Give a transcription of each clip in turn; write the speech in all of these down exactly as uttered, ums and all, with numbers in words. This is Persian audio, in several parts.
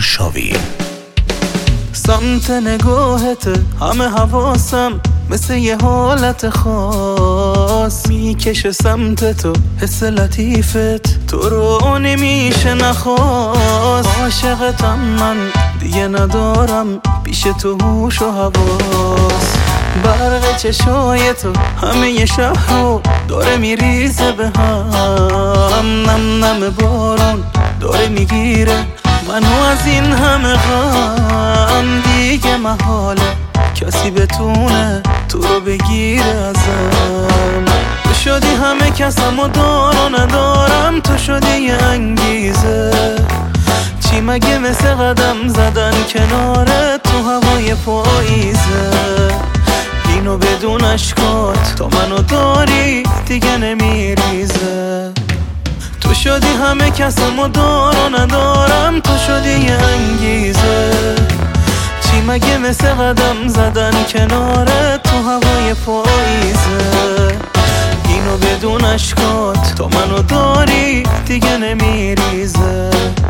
آرشاوین. سمت نگاهت همه حواسم مثل یه حالت خاص میکشه سمت تو، حس لطیفت تو رو نمیشه نخواست. عاشقتم من دیگه ندارم پیش تو هوش و حواس. برق چشای تو همه یه شهر رو داره میریزه به هم، نم نم بارون داره میگیره منو از این همه غم. دیگه محاله کسی بتونه تو رو بگیره ازم. تو شدی همه کسم و دار و ندارم، تو شدی یه انگیزه. چی مگه مثل قدم زدن کنارت تو هوای پاییزه. اینو بدون اشکات تو منو داری دیگه نمیریزه. تو شدی همه کسم و دار و ندارم، تو شدی یه انگیزه. چی مگه مثل قدم زدن کنارت تو هوای پاییزه. اینو بدون اشکات تو منو داری دیگه نمیریزه.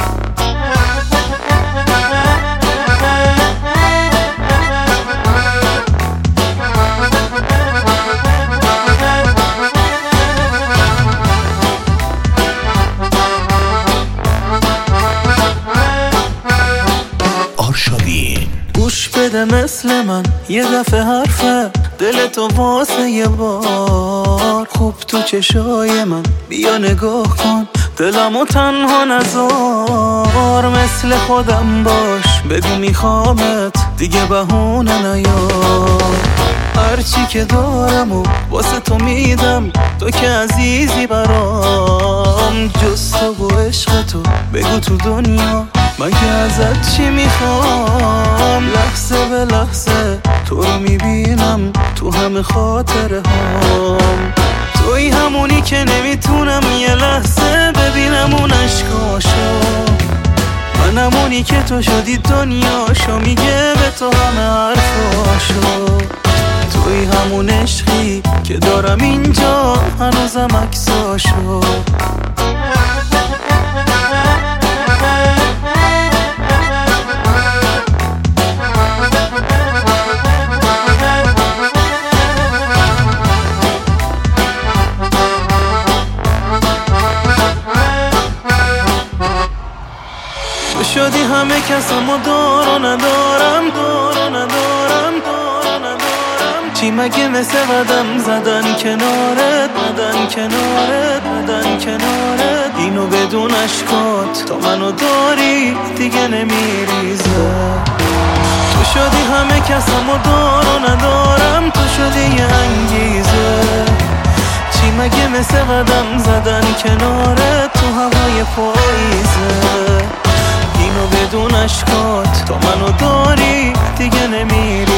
گوش بده مثل من یه دفعه حرفه دلتو واسه یه بار. خوب تو چشای من بیا نگاه کن دلمو تنها نذار. مثل خودم باش بگو میخوامت دیگه بهونه نیار. هرچی که دارم و واسه تو میدم تو که عزیزی برام. جز تو و عشق تو بگو تو دنیا من که ازت چی میخوام. لحظه به لحظه تو رو میبینم تو همه خاطره هام. توی همونی که نمیتونم یه لحظه ببینم اون عشقاشو. من همونی که تو شدی دنیاشو میگه به تو همه حرفاشو. توی همون عشقی که دارم اینجا هنوزم عکساشو. شدی همه کسم و دار و ندارم، دار و ندارم، دار و ندارم. چی مگه مثل قدم زدن کنارت، بدن کنارت، بدن کنارت. اینو بدون اشکات تا منو داری دیگه نمیریزه. تو شدی همه کسم و دار و ندارم، تو شدی یه انگیزه. چی مگه مثل قدم زدن کنارت تو هوای پاییزه. اینو بدون اشکات تو منو داری دیگه نمیری.